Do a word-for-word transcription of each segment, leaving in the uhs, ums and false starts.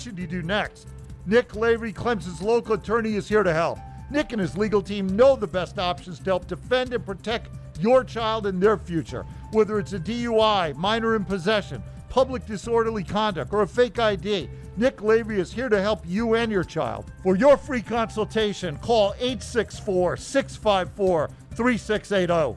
should you do next? Nick Lavery, Clemson's local attorney, is here to help. Nick and his legal team know the best options to help defend and protect your child and their future. Whether it's a D U I, minor in possession, public disorderly conduct, or a fake I D, Nick Lavery is here to help you and your child. For your free consultation, call eight six four, six five four, three six eight zero.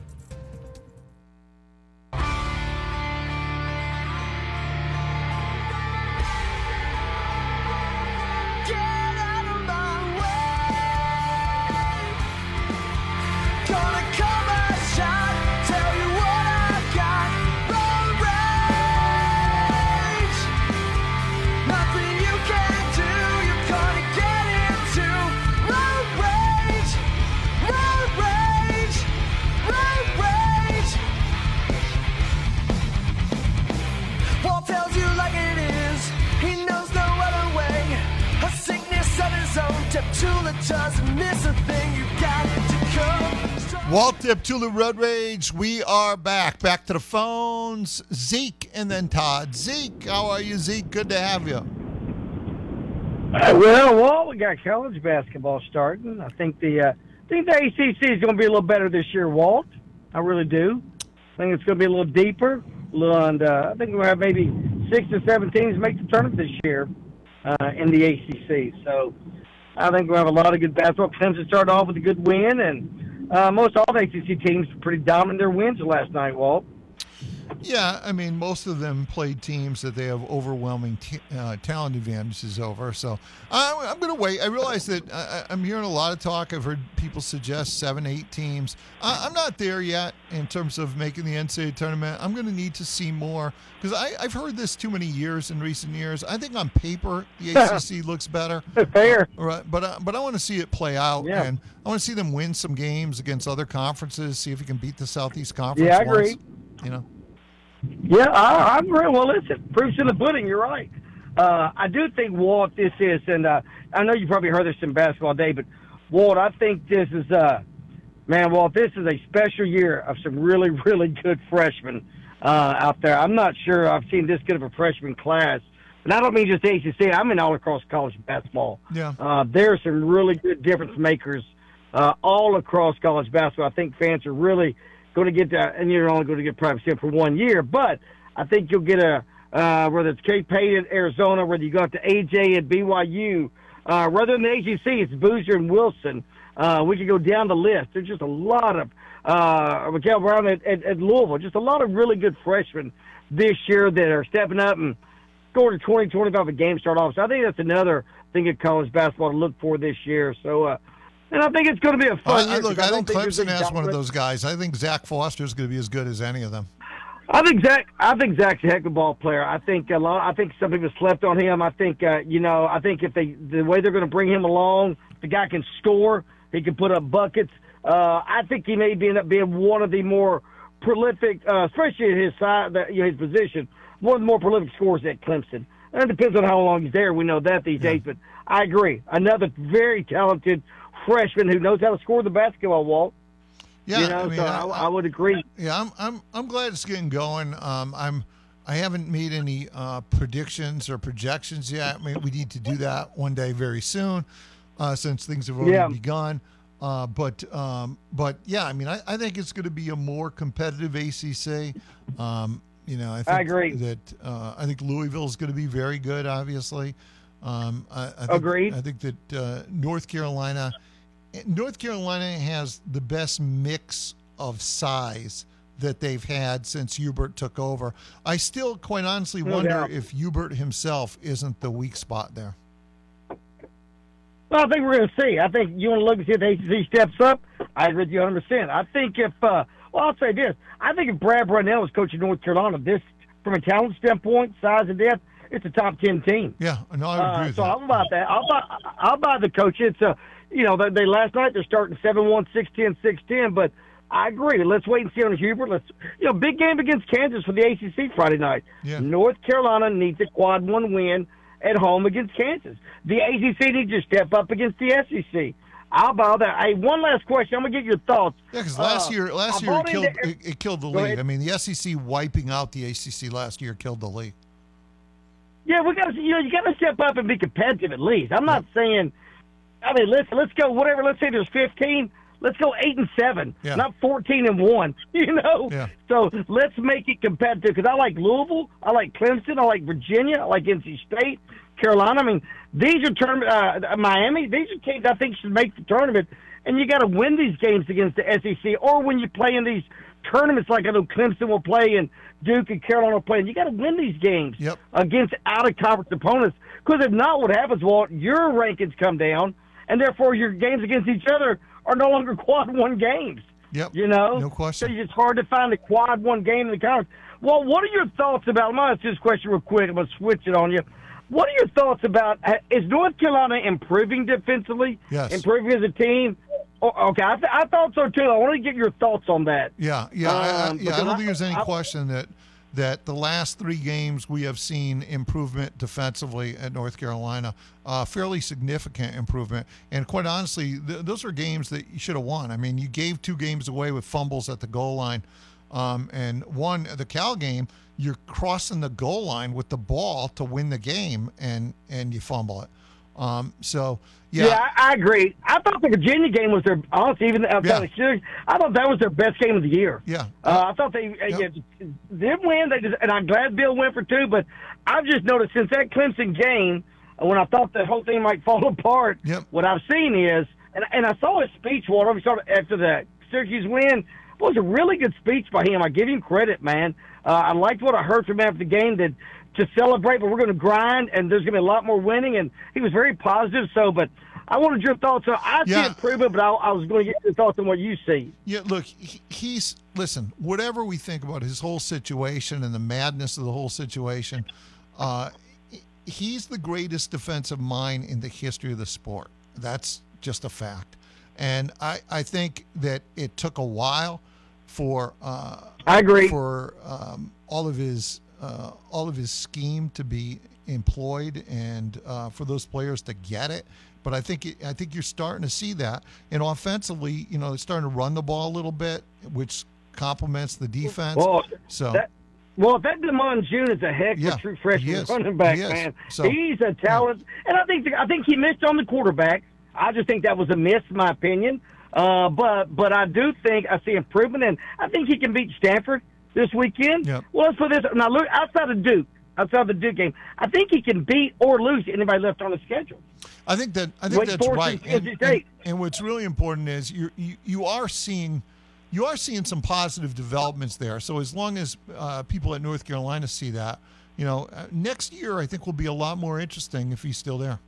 Walt Deptula Road Rage, we are back. Back to the phones. Zeke and then Todd. Zeke, how are you, Zeke? Good to have you. Uh, well, Walt, we got college basketball starting. I think the uh, I think the A C C is going to be a little better this year, Walt. I really do. I think it's going to be a little deeper. And uh, I think we'll have maybe six to seven teams make the tournament this year uh, in the A C C. So I think we'll have a lot of good basketball. Clemson started off with a good win, and Uh, most all the A C C teams were pretty dominant in their wins last night, Walt. Yeah, I mean, most of them played teams that they have overwhelming t- uh, talent advantages over. So I'm, I'm going to wait. I realize that I, I'm hearing a lot of talk. I've heard people suggest seven, eight teams. I, I'm not there yet in terms of making the N C double A tournament. I'm going to need to see more because I've heard this too many years in recent years. I think on paper the A C C looks better. Fair. Right, but uh, but I want to see it play out, yeah. and I want to see them win some games against other conferences. See if you can beat the Southeast Conference. Yeah, I agree. Once, you know. Yeah, I, I agree. Well, listen, proof's in the pudding. You're right. Uh, I do think, Walt, this is, and uh, I know you probably heard this in basketball day, but Walt, I think this is, uh, man, Walt, this is a special year of some really, really good freshmen uh, out there. I'm not sure I've seen this good of a freshman class. And I don't mean just A C C. I mean all across college basketball. Yeah. Uh, there are some really good difference makers uh, all across college basketball. I think fans are really going to get that, and you're only going to get privacy for one year, but I think you'll get a, uh, whether it's Cape Payne at Arizona, whether you go to A J at B Y U, uh, rather than the A C C, it's Boozer and Wilson. Uh, we could go down the list. There's just a lot of, uh, Raquel Brown at, at, at Louisville, just a lot of really good freshmen this year that are stepping up and scoring twenty, twenty-five a game start off. So I think that's another thing at college basketball to look for this year. So, uh, And I think it's going to be a fun uh, year. Look, I, I think, think Clemson has one of dominant. those guys. I think Zach Foster is going to be as good as any of them. I think Zach. I think Zach's a heck of a ball player. I think a lot. I think some people slept on him. I think uh, you know. I think if they the way they're going to bring him along, the guy can score. He can put up buckets. Uh, I think he may end up being one of the more prolific, uh, especially at his side, the, you know, his position, one of the more prolific scorers at Clemson. And it depends on how long he's there. We know that these yeah. days. But I agree. Another very talented freshman who knows how to score the basketball, Walt. Yeah, you know, I mean, so I, I, I would agree. Yeah, I'm I'm I'm glad it's getting going. Um, I'm I haven't made any uh, predictions or projections yet. I mean, we need to do that one day very soon, uh, since things have already Yeah. begun. Uh, but um, but yeah, I mean, I, I think it's going to be a more competitive A C C. Um, you know, I think I agree. that uh, I think Louisville is going to be very good. Obviously, um, I, I think, Agreed. I think that uh, North Carolina. North Carolina has the best mix of size that they've had since Hubert took over. I still, quite honestly, No wonder doubt. if Hubert himself isn't the weak spot there. Well, I think we're going to see. I think you want to look and see if the A C C steps up. I agree with you one hundred percent. I think if, uh, well, I'll say this. I think if Brad Brownell was coaching North Carolina, this, from a talent standpoint, size and depth, it's a top ten team. Yeah, no, I agree Uh, with so that. I'll buy that. I'll buy, I'll buy the coach. It's a, you know, they, they last night they're starting seven one, six ten, six ten, but I agree. Let's wait and see on Hubert. Let's, you know, big game against Kansas for the A C C Friday night. Yeah. North Carolina needs a quad one win at home against Kansas. The A C C needs to step up against the S E C. I'll buy that. Hey, one last question. I'm gonna get your thoughts. Yeah, because last Uh, year, last I year it bought killed into- it, it killed the Go league. ahead. I mean, the S E C wiping out the A C C last year killed the league. Yeah, we got to. You know, you got to step up and be competitive at least. I'm not yep. saying. I mean, let's let's go whatever. Let's say there's fifteen. Let's go eight and seven, yeah. not fourteen and one. You know. Yeah. So let's make it competitive because I like Louisville, I like Clemson, I like Virginia, I like N C State, Carolina. I mean, these are term uh, Miami. These are teams I think should make the tournament, and you got to win these games against the S E C. Or when you play in these tournaments, like I know Clemson will play and Duke and Carolina will play, and you got to win these games yep. against out of conference opponents. Because if not, what happens, Walt? Your rankings come down, and therefore your games against each other are no longer quad one games. Yep. You know? No question. So it's hard to find a quad one game in the conference. Well, what are your thoughts about, I'm going to ask this question real quick. I'm going to switch it on you. What are your thoughts about, is North Carolina improving defensively? Yes. Improving as a team? Oh, okay, I, th- I thought so, too. I want to get your thoughts on that. Yeah, yeah. Um, I, I, yeah, I don't I, think there's any I, question that that the last three games we have seen improvement defensively at North Carolina, uh, fairly significant improvement. And quite honestly, th- those are games that you should have won. I mean, you gave two games away with fumbles at the goal line. Um, and one, the Cal game, you're crossing the goal line with the ball to win the game, and, and you fumble it. Um, so, yeah. Yeah, I, I agree. I thought the Virginia game was their, honestly, even outside yeah. of I thought that was their best game of the year. Yeah. Uh, I thought they uh, yep. yeah, did win, they just, and I'm glad Bill went for two, but I've just noticed since that Clemson game, when I thought the whole thing might fall apart, yep. what I've seen is, and, and I saw his speech, Walter, after the Syracuse win, it was a really good speech by him. I give him credit, man. Uh, I liked what I heard from him after the game, that to celebrate, but we're going to grind, and there's going to be a lot more winning, and he was very positive. So, but I wanted your thoughts. So I yeah. see improvement, but I, I was going to get your thoughts on what you see. Yeah, look, he, he's listen. Whatever we think about his whole situation and the madness of the whole situation, uh, he's the greatest defensive mind in the history of the sport. That's just a fact, and I, I think that it took a while for uh, I agree for um, all of his. Uh, all of his scheme to be employed and uh, for those players to get it. But I think it, I think you're starting to see that. And offensively, you know, they're starting to run the ball a little bit, which complements the defense. Well, so, that, well, that Damon June is a heck of yeah, a true freshman is. running back, He man. so, He's a talent, yeah. and I think I think he missed on the quarterback. I just think that was a miss, in my opinion. Uh, but but I do think I see improvement, and I think he can beat Stanford this weekend. Yep. Well, let's put this now. Look, outside of Duke, outside of the Duke game, I think he can beat or lose anybody left on the schedule. I think that I think Wake that's Forest right. and, And, and, and what's really important is you're, you you are seeing you are seeing some positive developments there. So as long as uh, people at North Carolina see that, you know, uh, next year I think will be a lot more interesting if he's still there.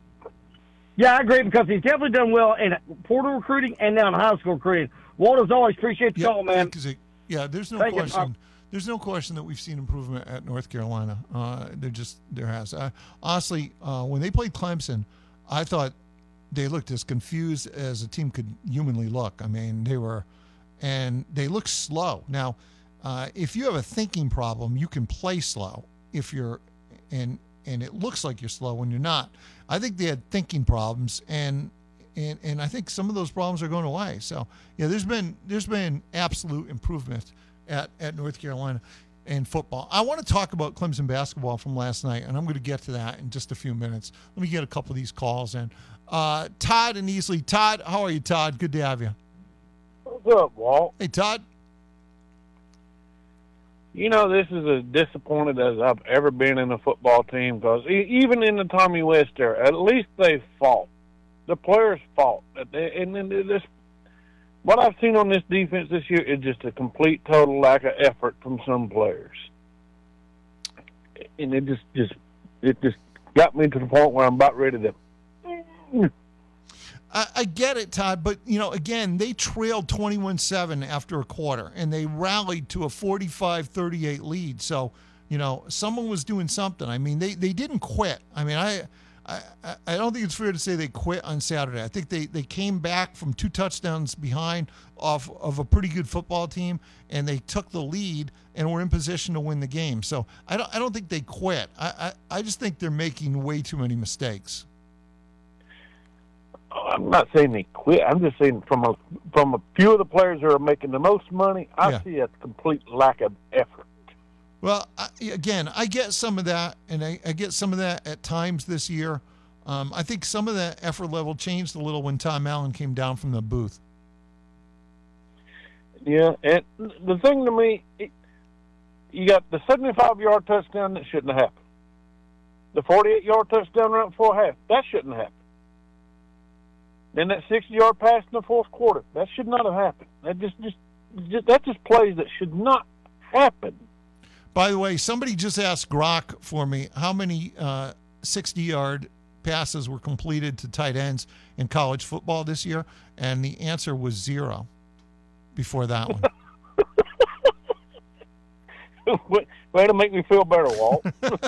Yeah, I agree because he's definitely done well in portal recruiting and now in high school recruiting. Walter's always appreciate the yeah, call, man. It, yeah, there's no Thank question. You. There's no question that we've seen improvement at North Carolina. Uh, there just there has. Uh, honestly, uh, when they played Clemson, I thought they looked as confused as a team could humanly look. I mean, they were, and they looked slow. Now, uh, if you have a thinking problem, you can play slow. If you're, and and it looks like you're slow when you're not. I think they had thinking problems, and and and I think some of those problems are going away. So yeah, there's been there's been absolute improvement at, at North Carolina in football. I want to talk about Clemson basketball from last night, and I'm going to get to that in just a few minutes. Let me get a couple of these calls in. Uh, Todd and Easley. Todd, how are you, Todd? Good to have you. What's up, Walt? Hey, Todd. You know, this is as disappointed as I've ever been in a football team because e- even in the Tommy West era, at least they fought. The players fought. And then this, what I've seen on this defense this year is just a complete, total lack of effort from some players. And it just, just, it just got me to the point where I'm about ready to. I, I get it, Todd, but, you know, again, they trailed twenty-one seven after a quarter, and they rallied to a forty-five thirty-eight lead. So, you know, someone was doing something. I mean, they, they didn't quit. I mean, I, I I don't think it's fair to say they quit on Saturday. I think they, they came back from two touchdowns behind off of a pretty good football team, and they took the lead and were in position to win the game. So I don't I don't think they quit. I, I, I just think they're making way too many mistakes. I'm not saying they quit. I'm just saying from a from a few of the players who are making the most money, I yeah. see a complete lack of effort. Well, I, again, I get some of that, and I, I get some of that at times this year. Um, I think some of that effort level changed a little when Tom Allen came down from the booth. Yeah, and the thing to me, it, you got the seventy-five-yard touchdown that shouldn't have happened. The forty-eight-yard touchdown right before half, that shouldn't have happened. Then that sixty-yard pass in the fourth quarter, that should not have happened. That just, just, just that just plays that should not happen. By the way, somebody just asked Grok for me how many uh, sixty-yard passes were completed to tight ends in college football this year, and the answer was zero before that one. Way to make me feel better, Walt.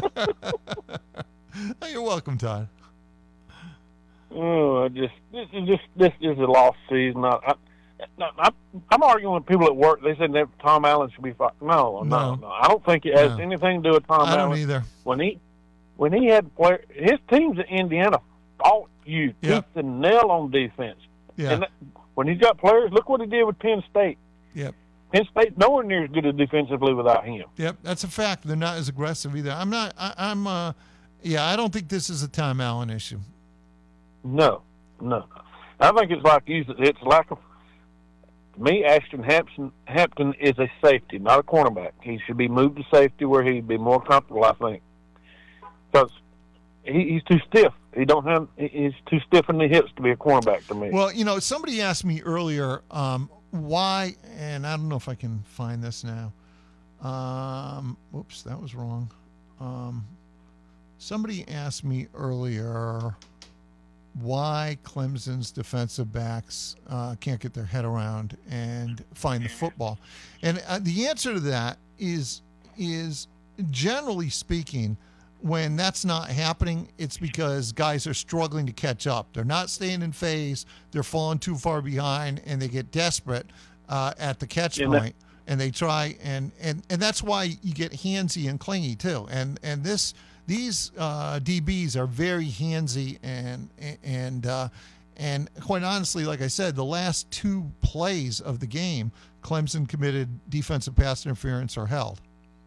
You're welcome, Todd. Oh, I just this is just this is a lost season. I, I, I, I'm arguing with people at work. They said that Tom Allen should be fired. No, no, No. no. I don't think it has No. anything to do with Tom I Allen. don't either. When he when he had player, his teams in Indiana fought you Yep. tooth and nail on defense. Yeah. And that, when he's got players, look what he did with Penn State. Yep. Penn State's nowhere near as good as defensively without him. Yep. That's a fact. They're not as aggressive either. I'm not. I, I'm. Uh, yeah. I don't think this is a Tom Allen issue. No, no. I think it's like you. It's like a, to me. Ashton Hampton, Hampton is a safety, not a cornerback. He should be moved to safety where he'd be more comfortable. I think because he, he's too stiff. He don't have. He's too stiff in the hips to be a cornerback to me. Well, you know, somebody asked me earlier um, why, and I don't know if I can find this now. Um, whoops, that was wrong. Um, somebody asked me earlier why Clemson's defensive backs uh, can't get their head around and find the football, and uh, the answer to that is is generally speaking, when that's not happening, it's because guys are struggling to catch up. They're not staying in phase. They're falling too far behind, and they get desperate uh, at the catch Yeah, point, and they try and, and and that's why you get handsy and clingy too. And and this these uh, D Bs are very handsy and and uh, and quite honestly, like I said, the last two plays of the game, Clemson committed defensive pass interference or held.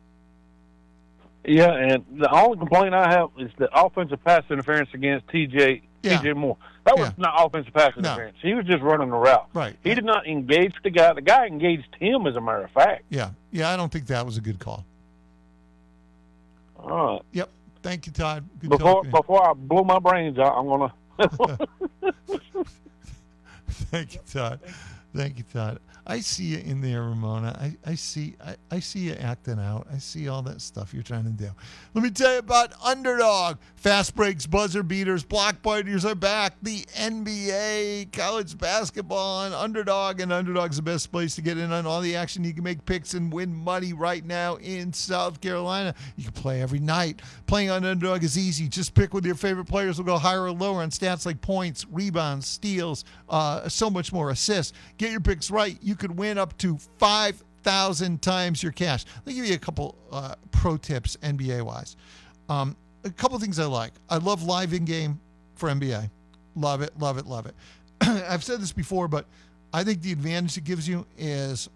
Yeah, and the only complaint I have is the offensive pass interference against T J Yeah. T J Moore. That was Yeah. not offensive pass No. interference. He was just running the route. Right. He did not engage the guy. The guy engaged him, as a matter of fact. Yeah, yeah, I don't think that was a good call. All right. Yep. Thank you, Todd. Good Before talking to you. before I blow my brains out, I'm gonna. Thank you, Todd. Thank you, Todd. I see you in there, Ramona. I, I see I, I see you acting out. I see all that stuff you're trying to do. Let me tell you about Underdog. Fast breaks, buzzer beaters, block partners are back. The N B A, college basketball on Underdog, and Underdog's the best place to get in on all the action. You can make picks and win money right now in South Carolina. You can play every night. Playing on Underdog is easy. Just pick with your favorite players. Will go higher or lower on stats like points, rebounds, steals, uh, so much more, assists. Get your picks right. You could win up to five thousand times your cash. Let me give you a couple uh, pro tips N B A-wise. Um, a couple things I like. I love live in-game for N B A. Love it, love it, love it. I've said this before, but I think the advantage it gives you is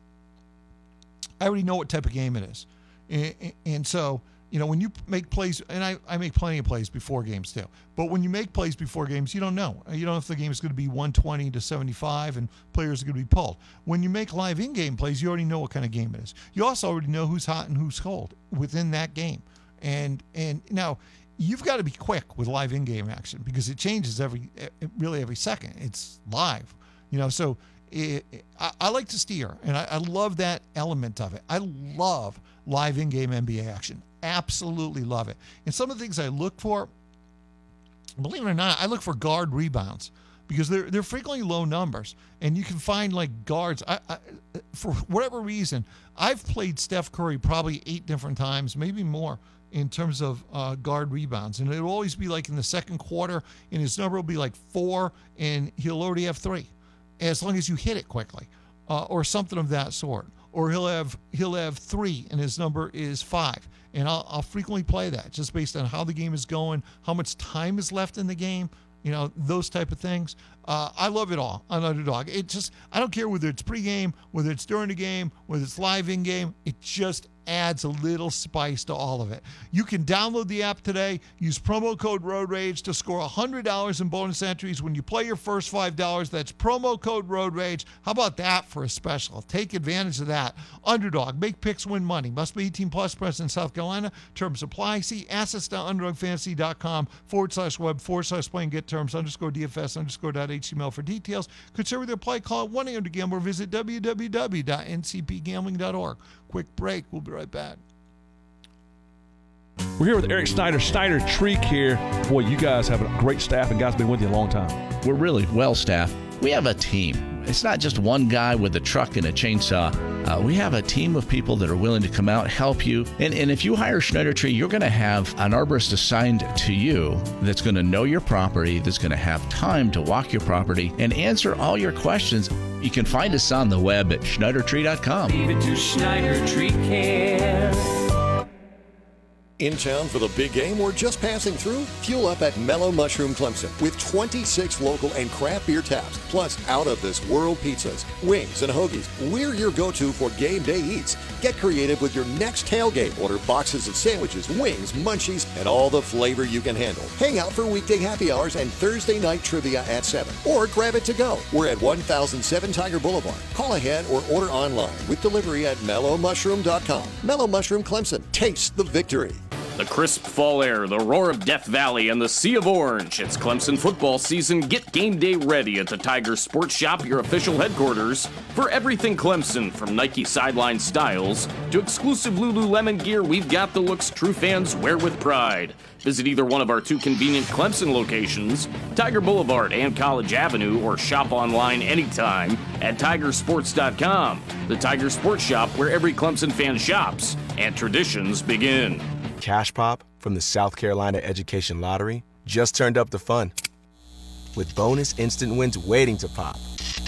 I already know what type of game it is. And, and so, you know, when you make plays, and I, I make plenty of plays before games too, but when you make plays before games, you don't know. You don't know if the game is going to be one twenty to seventy-five and players are going to be pulled. When you make live in-game plays, you already know what kind of game it is. You also already know who's hot and who's cold within that game. And and now you've got to be quick with live in-game action because it changes every really every second. It's live, you know. So it, I, I like to steer, and I, I love that element of it. I love live in-game N B A action. Absolutely love it. And some of the things I look for, believe it or not, I look for guard rebounds because they're they're frequently low numbers, and you can find like guards. I, I for whatever reason, I've played Steph Curry probably eight different times, maybe more, in terms of uh, guard rebounds, and it'll always be like in the second quarter, and his number will be like four, and he'll already have three, as long as you hit it quickly, uh, or something of that sort. Or he'll have he'll have three, and his number is five. And I'll, I'll frequently play that just based on how the game is going, how much time is left in the game, you know, those type of things. Uh, I love it all on Underdog. It just, I don't care whether it's pregame, whether it's during the game, whether it's live in game. It just adds a little spice to all of it. You can download the app today, use promo code Road Rage to score one hundred dollars in bonus entries when you play your first five dollars. That's promo code Road Rage. How about that for a special? Take advantage of that. Underdog, make picks, win money. Must be eighteen plus, present in South Carolina. Terms apply. See assets.underdogfantasy.com forward slash web forward slash play and get terms underscore DFS underscore dot H T M L for details. Consider their play. Call it one eight hundred gamble or visit w w w dot n c p gambling dot org. Quick break. We'll be right back. We're here with Eric Snyder, Snyder Tree Care. Boy, you guys have a great staff, and guys been with you a long time. We're really well staffed. We have a team. It's not just one guy with a truck and a chainsaw. Uh, we have a team of people that are willing to come out, help you. And, and if you hire Schneider Tree, you're going to have an arborist assigned to you that's going to know your property, that's going to have time to walk your property and answer all your questions. You can find us on the web at schneider tree dot com. Leave it to Schneider Tree Care. In town for the big game or just passing through? Fuel up at Mellow Mushroom Clemson with twenty-six local and craft beer taps, plus out-of-this-world pizzas, wings, and hoagies. We're your go-to for game day eats. Get creative with your next tailgate. Order boxes of sandwiches, wings, munchies, and all the flavor you can handle. Hang out for weekday happy hours and Thursday night trivia at seven. Or grab it to go. We're at one thousand seven Tiger Boulevard. Call ahead or order online with delivery at mellow mushroom dot com. Mellow Mushroom Clemson. Taste the victory. The crisp fall air, the roar of Death Valley, and the sea of orange. It's Clemson football season. Get game day ready at the Tiger Sports Shop, your official headquarters for everything Clemson, from Nike sideline styles to exclusive Lululemon gear. We've got the looks true fans wear with pride. Visit either one of our two convenient Clemson locations, Tiger Boulevard and College Avenue, or shop online anytime at tiger sports dot com. The Tiger Sports Shop, where every Clemson fan shops and traditions begin. Cash Pop from the South Carolina Education Lottery just turned up the fun, with bonus instant wins waiting to pop.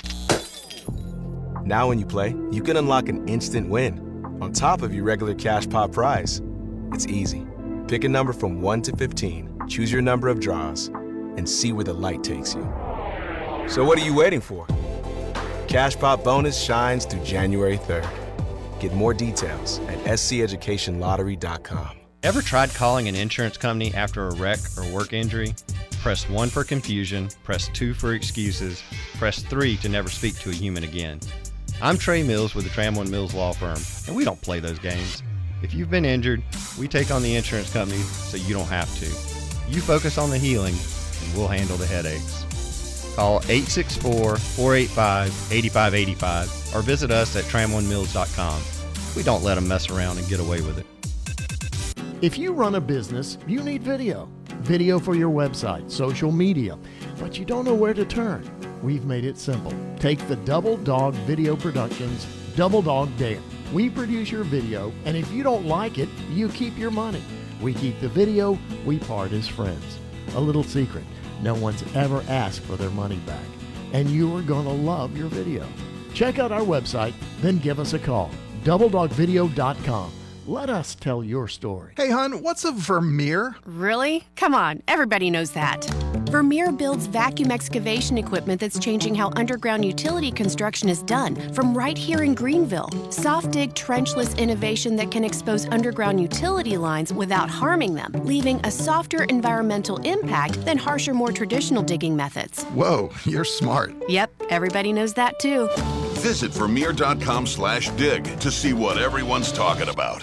Now when you play, you can unlock an instant win on top of your regular Cash Pop prize. It's easy. Pick a number from one to fifteen, choose your number of draws, and see where the light takes you. So what are you waiting for? Cash Pop bonus shines through January third. Get more details at s c education lottery dot com. Ever tried calling an insurance company after a wreck or work injury? Press one for confusion, press two for excuses, press three to never speak to a human again. I'm Trey Mills with the Tramwell and Mills Law Firm, and we don't play those games. If you've been injured, we take on the insurance company so you don't have to. You focus on the healing, and we'll handle the headaches. Call eight six four, four eight five, eight five eight five or visit us at tramwell and mills dot com. We don't let them mess around and get away with it. If you run a business, you need video. Video for your website, social media, but you don't know where to turn. We've made it simple. Take the Double Dog Video Productions Double Dog Daily. We produce your video, and if you don't like it, you keep your money. We keep the video, we part as friends. A little secret, no one's ever asked for their money back, and you are going to love your video. Check out our website, then give us a call. double dog video dot com. Let us tell your story. Hey, hon, what's a Vermeer? Really? Come on, everybody knows that. Vermeer builds vacuum excavation equipment that's changing how underground utility construction is done, from right here in Greenville. Soft dig trenchless innovation that can expose underground utility lines without harming them, leaving a softer environmental impact than harsher, more traditional digging methods. Whoa, you're smart. Yep, everybody knows that too. Visit Vermeer dot com slash dig to see what everyone's talking about.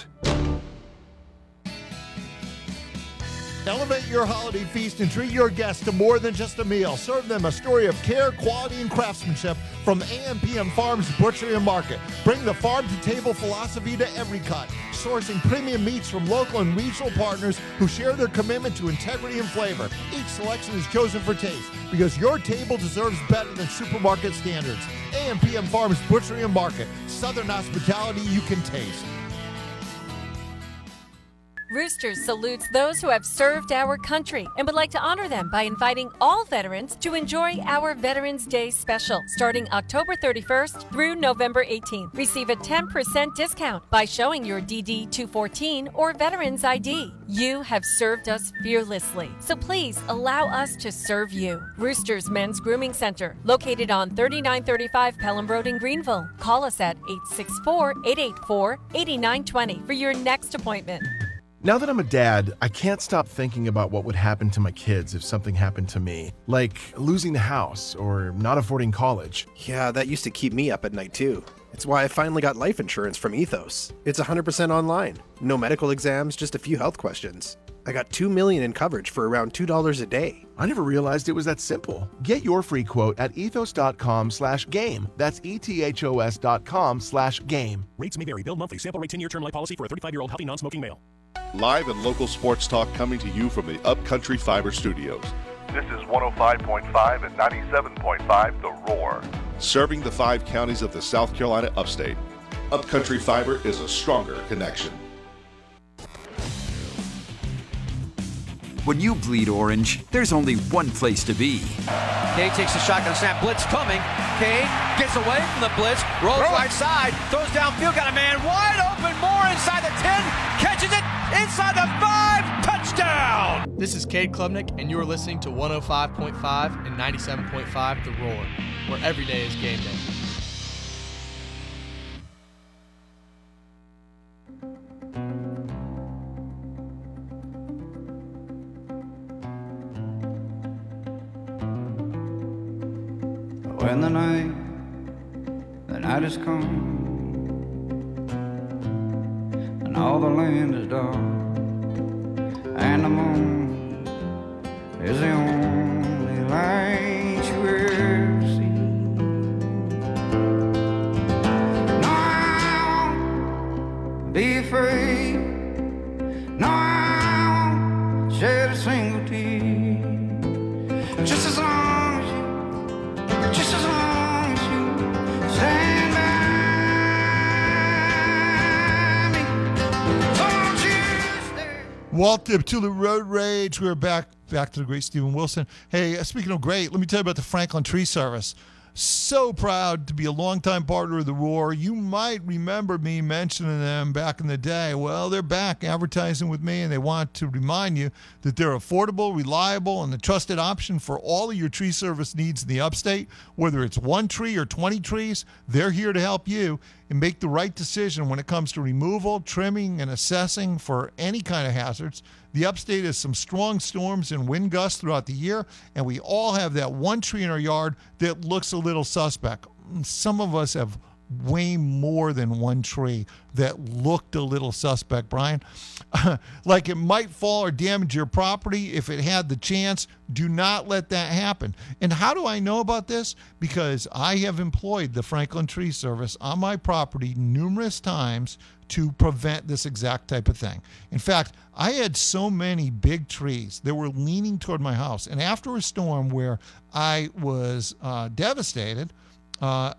Elevate your holiday feast and treat your guests to more than just a meal. Serve them a story of care, quality, and craftsmanship from A M P M Farms Butchery and Market. Bring the farm-to-table philosophy to every cut, sourcing premium meats from local and regional partners who share their commitment to integrity and flavor. Each selection is chosen for taste because your table deserves better than supermarket standards. A M P M Farms Butchery and Market. Southern hospitality you can taste. Roosters salutes those who have served our country and would like to honor them by inviting all veterans to enjoy our Veterans Day special starting October thirty-first through November eighteenth. Receive a ten percent discount by showing your D D two fourteen or Veterans I D. You have served us fearlessly, so please allow us to serve you. Roosters Men's Grooming Center, located on thirty-nine thirty-five Pelham Road in Greenville. Call us at eight six four, eight eight four, eight nine two zero for your next appointment. Now that I'm a dad, I can't stop thinking about what would happen to my kids if something happened to me, like losing the house or not affording college. Yeah, that used to keep me up at night too. It's why I finally got life insurance from Ethos. It's one hundred percent online. No medical exams, just a few health questions. I got two million dollars in coverage for around two dollars a day. I never realized it was that simple. Get your free quote at ethos.com slash game. That's E-T-H-O-S dot com slash game. Rates may vary. Bill monthly. Sample rate ten-year term life policy for a thirty-five-year-old healthy non-smoking male. Live and local sports talk coming to you from the Upcountry Fiber Studios. This is one oh five point five and ninety-seven point five The Roar. Serving the five counties of the South Carolina upstate. Upcountry Fiber is a stronger connection. When you bleed orange, there's only one place to be. Kane takes a shotgun snap, blitz coming. Kane gets away from the blitz, rolls right side, throws downfield, got a man wide open, Moore inside the ten, catches it inside the five, touchdown! This is Cade Klubnik, and you're listening to one oh five point five and ninety-seven point five The Roar, where every day is game day. When the night, the night has come, and all the land is dark, and the moon is the only light you ever see. No, I won't be afraid. No, I won't shed a single tear. Just as long just as long as you stand by me, don't you stay. Walt Diptula Road Rage. We're back back to the great Stephen Wilson. Hey, uh, speaking of great, let me tell you about the Franklin Tree Service. So proud to be a longtime partner of the Roar. You might remember me mentioning them back in the day. Well, they're back advertising with me, and they want to remind you that they're affordable, reliable, and the trusted option for all of your tree service needs in the upstate. Whether it's one tree or twenty trees, they're here to help you and make the right decision when it comes to removal, trimming, and assessing for any kind of hazards. The upstate has some strong storms and wind gusts throughout the year, and we all have that one tree in our yard that looks a little suspect. Some of us have way more than one tree that looked a little suspect, Brian. Like it might fall or damage your property if it had the chance. Do not let that happen. And how do I know about this? Because I have employed the Franklin Tree Service on my property numerous times to prevent this exact type of thing. In fact, I had so many big trees that were leaning toward my house. And after a storm where I was uh, devastated, uh,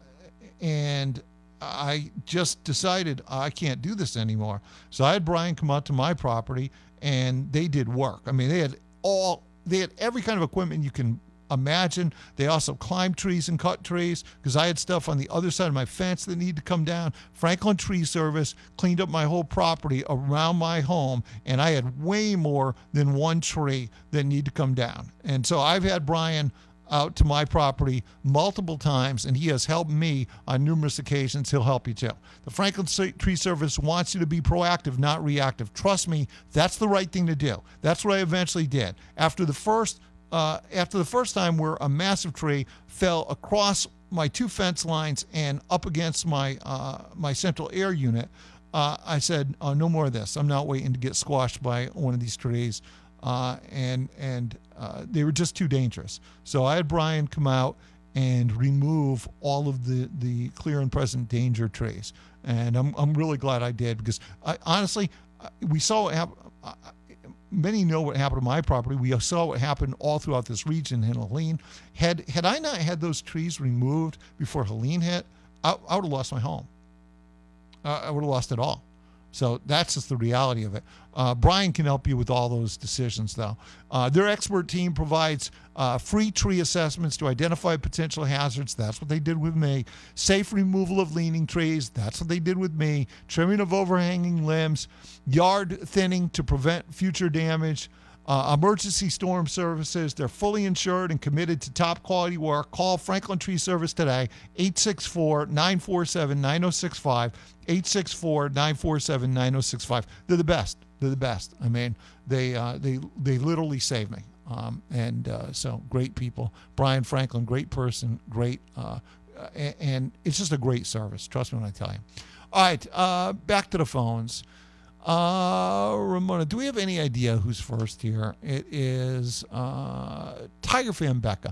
and I just decided I can't do this anymore. So I had Brian come out to my property, and they did work. I mean, they had all, they had every kind of equipment you can imagine. They also climbed trees and cut trees because I had stuff on the other side of my fence that needed to come down. Franklin Tree Service cleaned up my whole property around my home, and I had way more than one tree that needed to come down. And so I've had Brian out to my property multiple times, and he has helped me on numerous occasions. He'll help you too. The Franklin Tree Service wants you to be proactive, not reactive. Trust me, that's the right thing to do. That's what I eventually did. After the first uh, after the first time where a massive tree fell across my two fence lines and up against my uh, my central air unit, uh, I said, oh, no more of this. I'm not waiting to get squashed by one of these trees. Uh, and and uh, they were just too dangerous. So I had Brian come out and remove all of the, the clear and present danger trees. And I'm I'm really glad I did, because I, honestly, we saw what happened. Many know what happened to my property. We saw what happened all throughout this region in Helene. Had had I not had those trees removed before Helene hit, I, I would have lost my home. Uh, I would have lost it all. So that's just the reality of it. Uh, Brian can help you with all those decisions, though. Uh, their expert team provides uh, free tree assessments to identify potential hazards. That's what they did with me. Safe removal of leaning trees. That's what they did with me. Trimming of overhanging limbs. Yard thinning to prevent future damage. Uh, emergency storm services. They're fully insured and committed to top quality work. Call Franklin Tree Service today, eight six four, nine four seven, nine oh six five, eight six four, nine four seven, nine oh six five. They're the best. They're the best. I mean, they uh, they they literally saved me. Um, and uh, so great people. Brian Franklin, great person, great, uh, and, and it's just a great service. Trust me when I tell you. All right, uh, back to the phones. Uh, Ramona, do we have any idea who's first here? It is uh, Tiger fan Becca.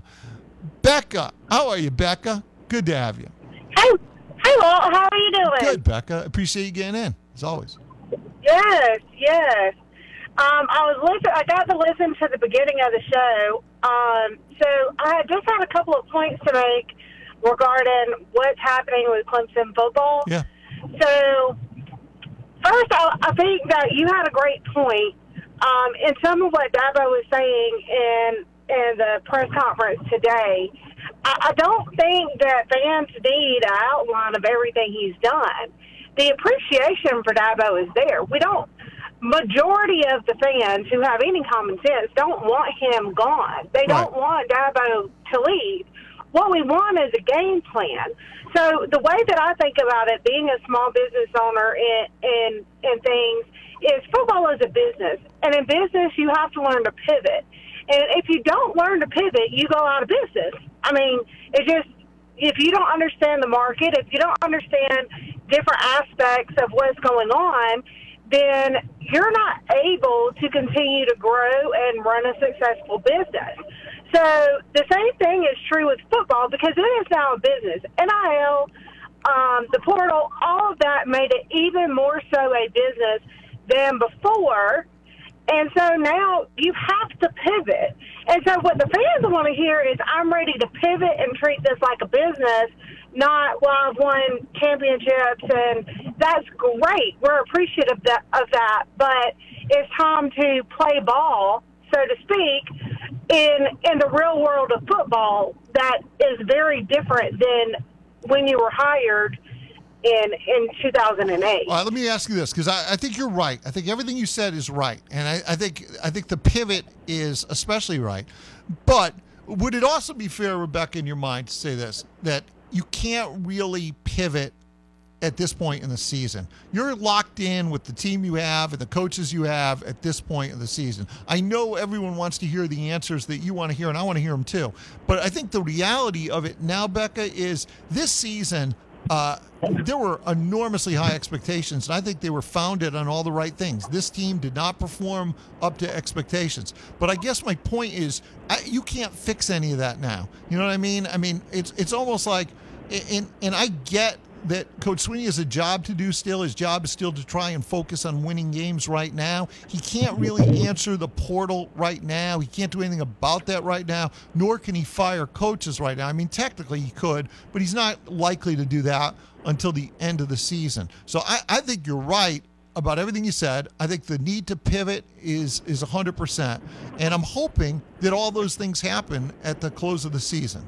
Becca, how are you, Becca? Good to have you. Hey, hey, Walt, how are you doing? Good, Becca. Appreciate you getting in, as always. Yes, yes. Um, I was listen. I got to listen to the beginning of the show. Um, so I just had a couple of points to make regarding what's happening with Clemson football. Yeah. So. First, I, I think that you had a great point um, in some of what Dabo was saying in in the press conference today. I, I don't think that fans need an outline of everything he's done. The appreciation for Dabo is there. We don't. Majority of the fans who have any common sense don't want him gone. They don't want Dabo to leave. What we want is a game plan. So the way that I think about it, being a small business owner and and and things, is football is a business, and in business you have to learn to pivot. And if you don't learn to pivot, you go out of business. I mean, it just if you don't understand the market, if you don't understand different aspects of what's going on, then you're not able to continue to grow and run a successful business. So the same thing is true with football because it is now a business. N I L, um, the portal, all of that made it even more so a business than before. And so now you have to pivot. And so what the fans want to hear is I'm ready to pivot and treat this like a business, not, well, I've won championships, and that's great. We're appreciative of that, of that. But it's time to play ball, so to speak, in in the real world of football that is very different than when you were hired in in two thousand eight. All right, let me ask you this, because I, I think you're right. I think everything you said is right, and I, I think I think the pivot is especially right. But would it also be fair, Rebecca, in your mind, to say this, that you can't really pivot at this point in the season? You're locked in with the team you have and the coaches you have at this point in the season. I know everyone wants to hear the answers that you want to hear, and I want to hear them too. But I think the reality of it now, Becca, is this season, uh, there were enormously high expectations, and I think they were founded on all the right things. This team did not perform up to expectations. But I guess my point is, I, you can't fix any of that now. You know what I mean? I mean, it's it's almost like, and, and I get that Coach Sweeney has a job to do still. His job is still to try and focus on winning games right now. He can't really answer the portal right now. He can't do anything about that right now, nor can he fire coaches right now. I mean, technically he could, but he's not likely to do that until the end of the season. So I, I think you're right about everything you said. I think the need to pivot is is one hundred percent. And I'm hoping that all those things happen at the close of the season.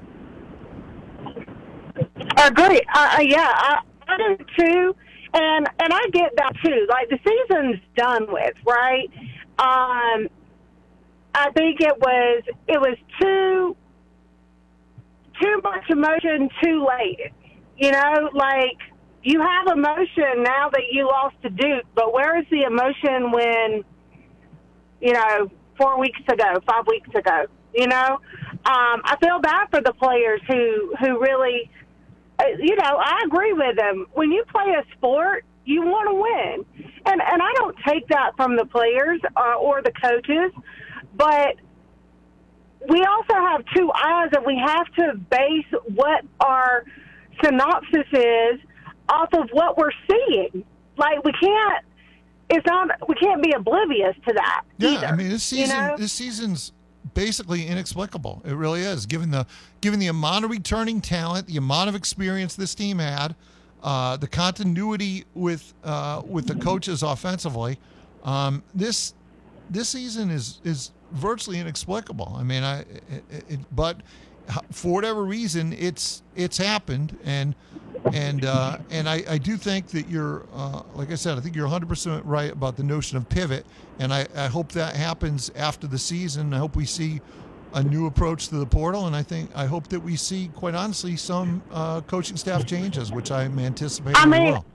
Uh, great. Uh, yeah, I, I do too, and and I get that too. Like, the season's done with, right? Um, I think it was it was too too much emotion too late. You know, like, you have emotion now that you lost to Duke, but where is the emotion when, you know, four weeks ago, five weeks ago? You know, um, I feel bad for the players who who really. You know, I agree with them. When you play a sport, you want to win. And and I don't take that from the players uh, or the coaches, but we also have two eyes, and we have to base what our synopsis is off of what we're seeing. Like, we can't, it's not, we can't be oblivious to that Yeah, either, I mean, this season, you know? this season's basically inexplicable. It really is, given the given the amount of returning talent, the amount of experience this team had. uh, the continuity with uh, with the coaches offensively. Um, this this season is is virtually inexplicable. I mean, I it, it, but for whatever reason, it's it's happened, and and uh, and I, I do think that you're uh, like I said, I think you're one hundred percent right about the notion of pivot, and I, I hope that happens after the season. I hope we see a new approach to the portal, and I think I hope that we see, quite honestly, some uh, coaching staff changes, which I'm anticipating I mean, as well.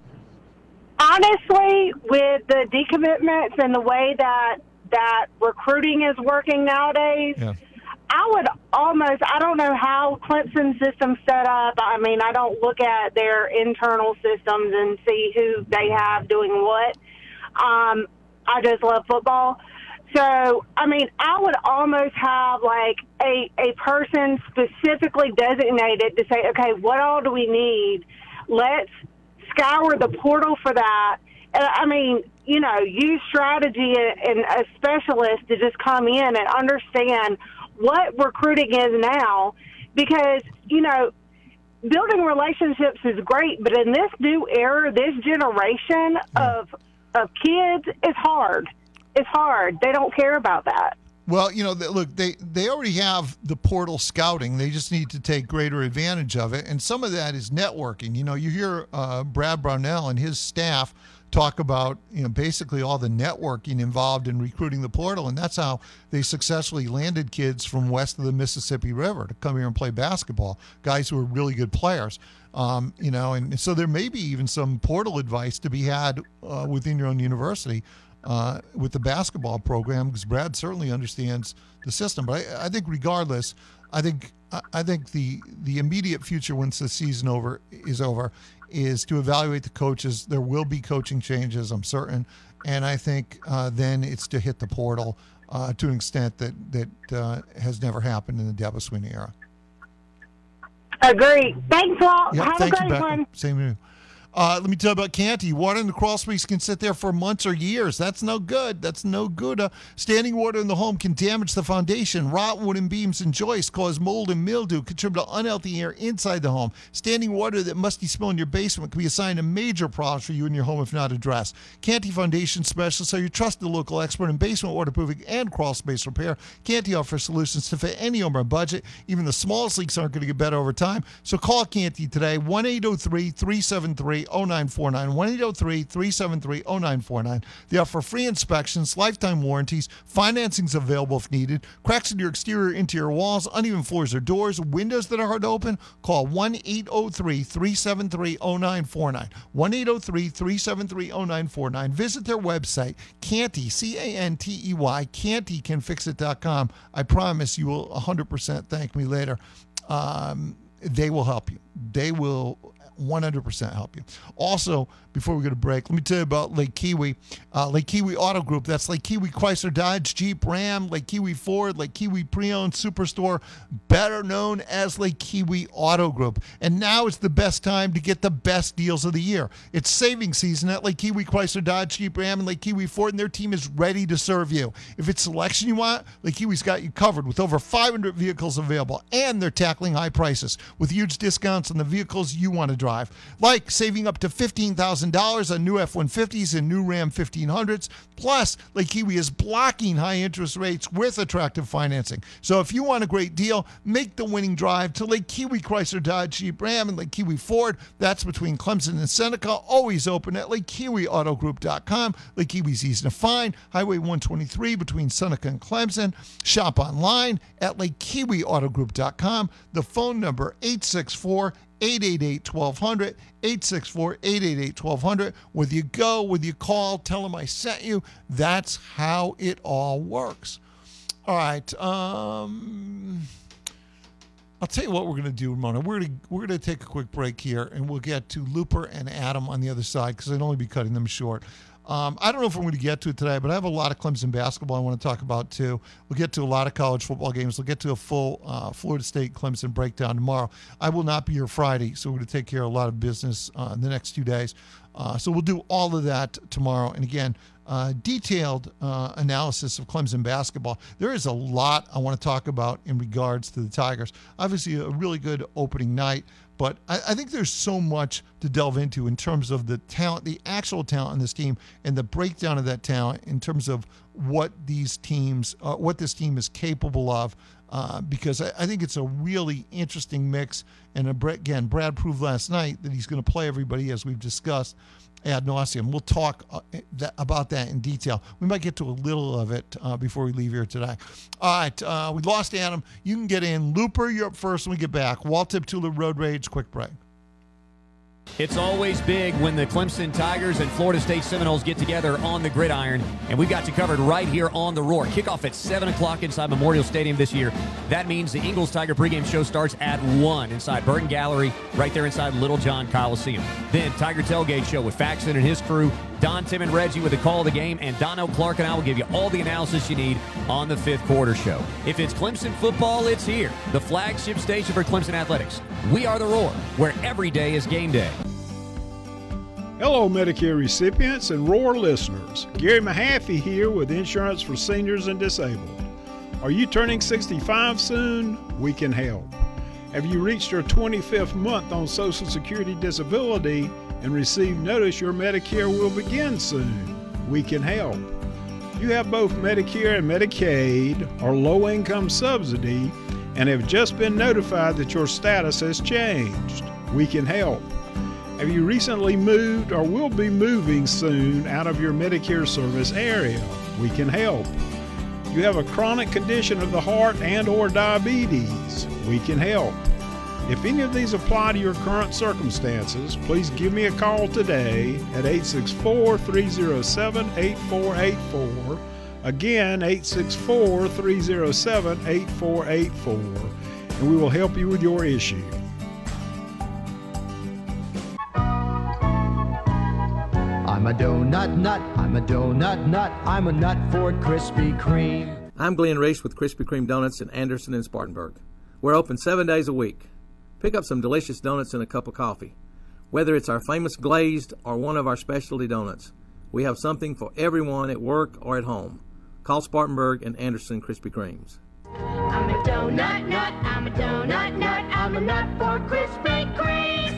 Honestly, with the decommitments and the way that that recruiting is working nowadays, yeah. I would almost, I don't know how Clemson's system's set up. I mean, I don't look at their internal systems and see who they have doing what. Um, I just love football. So, I mean, I would almost have like a, a person specifically designated to say, okay, what all do we need? Let's scour the portal for that. And I mean, you know, use strategy and a specialist to just come in and understand what recruiting is now, because, you know, building relationships is great, but in this new era, this generation of of kids, it's hard. It's hard. They don't care about that. Well, you know, look, they, they already have the portal scouting. They just need to take greater advantage of it. And some of that is networking. You know, you hear uh, Brad Brownell and his staff talk about, you know, basically all the networking involved in recruiting the portal. And that's how they successfully landed kids from west of the Mississippi River to come here and play basketball, guys who are really good players. Um, you know, and so there may be even some portal advice to be had uh, within your own university Uh, with the basketball program, because Brad certainly understands the system. But I, I think, regardless, I think I think the the immediate future, once the season over is over, is to evaluate the coaches. There will be coaching changes, I'm certain, and I think uh, then it's to hit the portal uh, to an extent that that uh, has never happened in the Dabo Swinney era. Agreed. Thanks, Walt. Yep, Have thank a great you, Becca. one. Same to you. Uh, let me tell you about Canty. Water in the crawl space can sit there for months or years. That's no good. That's no good. Uh, standing water in the home can damage the foundation. Rot wooden beams and joists cause mold and mildew, contribute to unhealthy air inside the home. Standing water that musty smell in your basement can be a sign of major problems for you and your home if not addressed. Canty Foundation specialists are your trusted local expert in basement waterproofing and crawl space repair. Canty offers solutions to fit any home or budget. Even the smallest leaks aren't going to get better over time. So call Canty today, one eight zero three, three seven three, zero nine four nine, one eight zero three, three seven three, zero nine four nine. They offer free inspections, lifetime warranties, financing's available if needed, cracks in your exterior, interior walls, uneven floors or doors, windows that are hard to open. Call one eight zero three, three seven three, zero nine four nine, one eight zero three, three seven three, zero nine four nine. Visit their website, Canty, C A N T E Y, canty can fix it dot com. I promise you will one hundred percent thank me later. Um, they will help you. They will one hundred percent help you. Also, before we go to break, let me tell you about Lake Kiwi. Uh, Lake Kiwi Auto Group. That's Lake Kiwi Chrysler, Dodge, Jeep, Ram, Lake Kiwi Ford, Lake Kiwi Pre-Owned Superstore, better known as Lake Kiwi Auto Group. And now is the best time to get the best deals of the year. It's saving season at Lake Kiwi Chrysler, Dodge, Jeep, Ram, and Lake Kiwi Ford, and their team is ready to serve you. If it's selection you want, Lake Kiwi's got you covered with over five hundred vehicles available, and they're tackling high prices with huge discounts on the vehicles you want to drive, like saving up to fifteen thousand dollars on new F one fifties and new Ram fifteen hundreds. Plus, Lake Kiwi is blocking high interest rates with attractive financing. So if you want a great deal, make the winning drive to Lake Kiwi Chrysler, Dodge, Jeep, Ram, and Lake Kiwi Ford. That's between Clemson and Seneca. Always open at lake kiwi auto group dot com. Lake Kiwi's easy to find. Highway one twenty-three between Seneca and Clemson. Shop online at lake kiwi auto group dot com. The phone number eight six four, eight eight eight, one two zero zero, eight six four, eight eight eight, one two zero zero. Whether you go, whether you call, tell them I sent you. That's how it all works. All right. Um, I'll tell you what we're going to do, Ramona. We're going to, we're going to take a quick break here, and we'll get to Looper and Adam on the other side because I'd only be cutting them short. Um, I don't know if I'm going to get to it today, but I have a lot of Clemson basketball I want to talk about too. We'll get to a lot of college football games. We'll get to a full uh, Florida State Clemson breakdown tomorrow. I will not be here Friday, so we're going to take care of a lot of business uh, in the next two days. Uh, so we'll do all of that tomorrow. And again, uh, detailed uh, analysis of Clemson basketball. There is a lot I want to talk about in regards to the Tigers. Obviously, a really good opening night, but I, I think there's so much to delve into in terms of the talent, the actual talent on this team, and the breakdown of that talent in terms of what these teams, uh, what this team is capable of. Uh, because I, I think it's a really interesting mix. And again, Brad proved last night that he's going to play everybody, as we've discussed ad nauseum. We'll talk uh, that, about that in detail. We might get to a little of it uh, before we leave here today. All right, uh, we lost Adam. You can get in. Looper, you're up first when we get back. Wall Tip Tulip Road Rage, quick break. It's always big when the Clemson Tigers and Florida State Seminoles get together on the gridiron, and we've got you covered right here on The Roar. Kickoff at seven o'clock inside Memorial Stadium this year. That means the Ingles Tiger pregame show starts at one inside Burton Gallery, right there inside Little John Coliseum. Then Tiger Tailgate Show with Faxon and his crew, Don, Tim, and Reggie with the call of the game, and Donnell Clark and I will give you all the analysis you need on the fifth quarter show. If it's Clemson football, it's here, the flagship station for Clemson athletics. We are The Roar, where every day is game day. Hello, Medicare recipients and Roar listeners. Gary Mahaffey here with Insurance for Seniors and Disabled. Are you turning sixty-five soon? We can help. Have you reached your twenty-fifth month on Social Security disability and received notice your Medicare will begin soon? We can help. You have both Medicare and Medicaid or low-income subsidy and have just been notified that your status has changed. We can help. Have you recently moved or will be moving soon out of your Medicare service area? We can help. You have a chronic condition of the heart and or diabetes? We can help. If any of these apply to your current circumstances, please give me a call today at eight six four, three oh seven, eight four eight four. Again, eight six four, three oh seven, eight four eight four, and we will help you with your issue. I'm a donut nut, I'm a donut nut, I'm a nut for Krispy Kreme. I'm Glenn Reese with Krispy Kreme Donuts in Anderson and Spartanburg. We're open seven days a week. Pick up some delicious donuts and a cup of coffee. Whether it's our famous glazed or one of our specialty donuts, we have something for everyone at work or at home. Call Spartanburg and Anderson Krispy Kremes. I'm a donut nut, I'm a donut nut, I'm a nut for Krispy Kreme.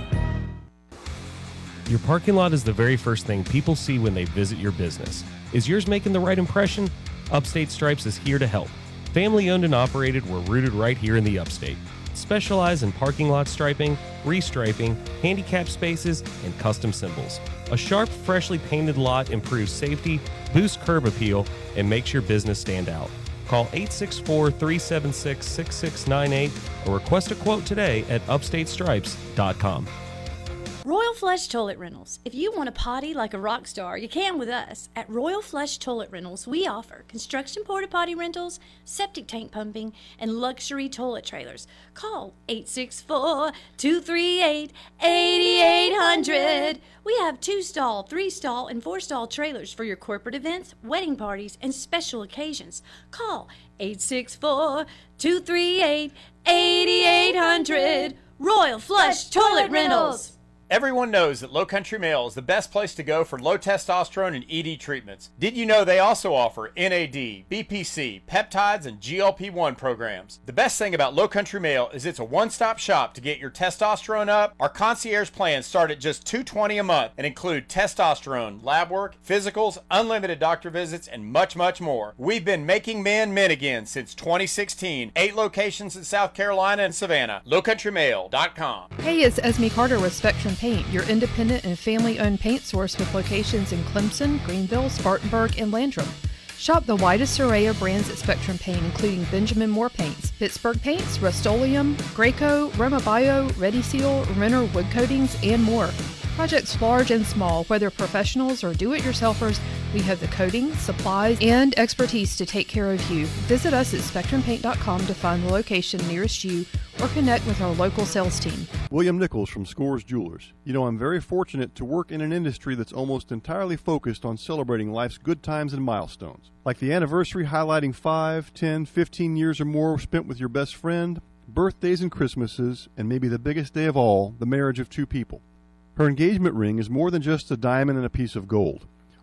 Your parking lot is the very first thing people see when they visit your business. Is yours making the right impression? Upstate Stripes is here to help. Family owned and operated, we're rooted right here in the Upstate. Specialize in parking lot striping, restriping, handicap spaces, and custom symbols. A sharp, freshly painted lot improves safety, boosts curb appeal, and makes your business stand out. Call eight six four, three seven six, six six nine eight or request a quote today at upstate stripes dot com. Royal Flush Toilet Rentals. If you want to potty like a rock star, you can with us. At Royal Flush Toilet Rentals, we offer construction porta potty rentals, septic tank pumping, and luxury toilet trailers. Call eight six four, two three eight, eight eight hundred. We have two-stall, three-stall, and four-stall trailers for your corporate events, wedding parties, and special occasions. Call eight six four, two three eight, eight eight hundred. Royal Flush Toilet Rentals. Everyone knows that Low Country Male is the best place to go for low testosterone and E D treatments. Did you know they also offer N A D, B P C, peptides, and G L P one programs? The best thing about Low Country Male is it's a one-stop shop to get your testosterone up. Our concierge plans start at just two hundred twenty dollars a month and include testosterone, lab work, physicals, unlimited doctor visits, and much, much more. We've been making men men again since twenty sixteen. Eight locations in South Carolina and Savannah. low country male dot com. Hey, it's Esme Carter with Spectrum Paint, your independent and family-owned paint source with locations in Clemson, Greenville, Spartanburg, and Landrum. Shop the widest array of brands at Spectrum Paint, including Benjamin Moore Paints, Pittsburgh Paints, Rust-Oleum, Graco, Roma Bio, Ready Seal, Renner Wood Coatings, and more. Projects large and small, whether professionals or do-it-yourselfers, we have the coating, supplies, and expertise to take care of you. Visit us at spectrum paint dot com to find the location nearest you or connect with our local sales team. William Nichols from Scores Jewelers. You know, I'm very fortunate to work in an industry that's almost entirely focused on celebrating life's good times and milestones. Like the anniversary highlighting five, ten, fifteen years or more spent with your best friend, birthdays and Christmases, and maybe the biggest day of all, the marriage of two people. Her engagement ring is more than just a diamond and a piece of gold.